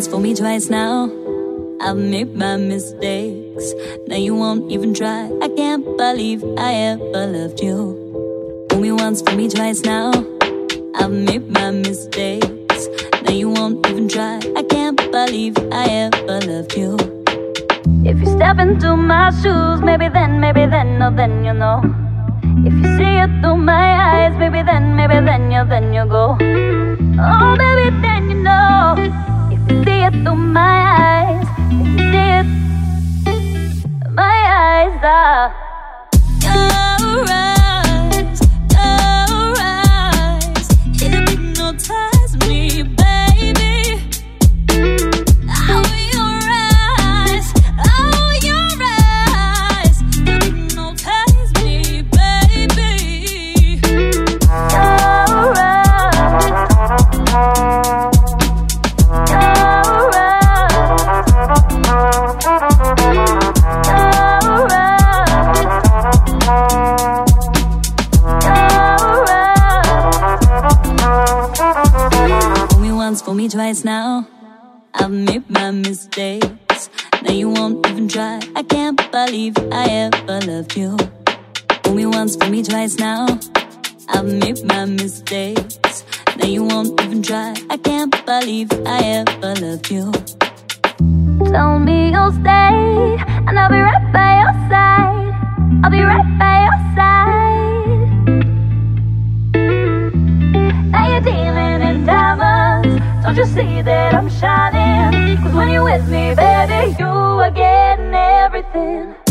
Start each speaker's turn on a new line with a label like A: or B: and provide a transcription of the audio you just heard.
A: once, fool me twice now. I've made my mistakes. Now you won't even try. I can't believe I ever loved you. Fool me once, fool me twice now. I've made my mistakes. Now you won't even try. I can't believe I ever loved you. If you step into my shoes, maybe then, oh then you know. If you see it through my eyes, maybe then you go. Oh baby, then you know. If you see it through my eyes, if you see it, my eyes are your eyes, hypnotize me, baby. Oh, your eyes, hypnotize me, baby. For me twice now, I've made my mistakes. Now you won't even try. I can't believe I ever loved you. Fool me once, fool me twice now. I've made my mistakes. Now you won't even try. I can't believe I ever loved you. Tell me you'll stay, and I'll be right by your side. I'll be right by your side. Now you're dealing in diamonds. Don't you see that I'm shining? 'Cause when you're with me, baby, you are getting everything.